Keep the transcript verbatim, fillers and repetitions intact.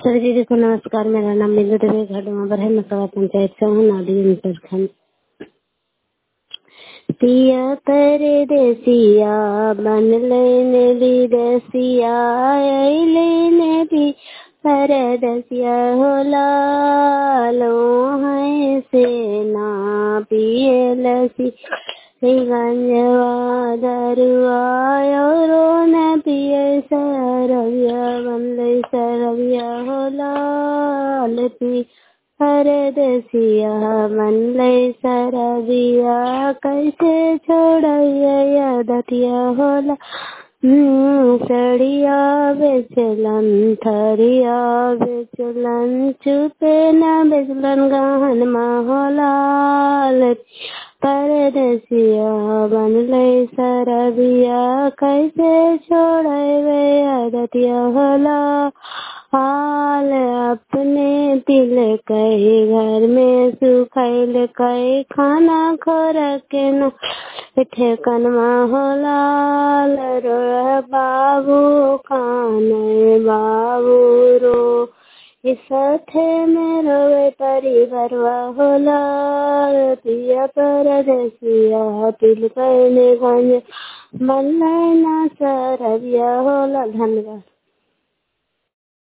सभी दीदी को नमस्कार। मेरा नाम बिंदु देवी घाटुआ पर है। मसवा पंचायत से हूँ, नादिन प्रखंड। पिया परदेसिया बन लेने विदेसिया, लेने भी परदेसिया हो लालो है से ना पिए लसी गंजवा दरुआ रो न पिए सरविया बन ले सरविया हो लाल पी परदेसिया मन ले सरविया कैसे छोड़िया दतिया होला सड़िया बेचलन थरिया बेचलन चुपे न बेचलन गहन माहौलाल परदेसिया बन ले सरविया कैसे छोड़े दतिया होला हाल अपने दिल कई घर में सुखैल कई खाना खोर के न ठेकन माहौलाल रो बाबू खाने बाबू रो साथे में रोवे परिवार होला पिया परदेसिया तिल कहने गंज मन ना सरविया होला। धन्यवाद।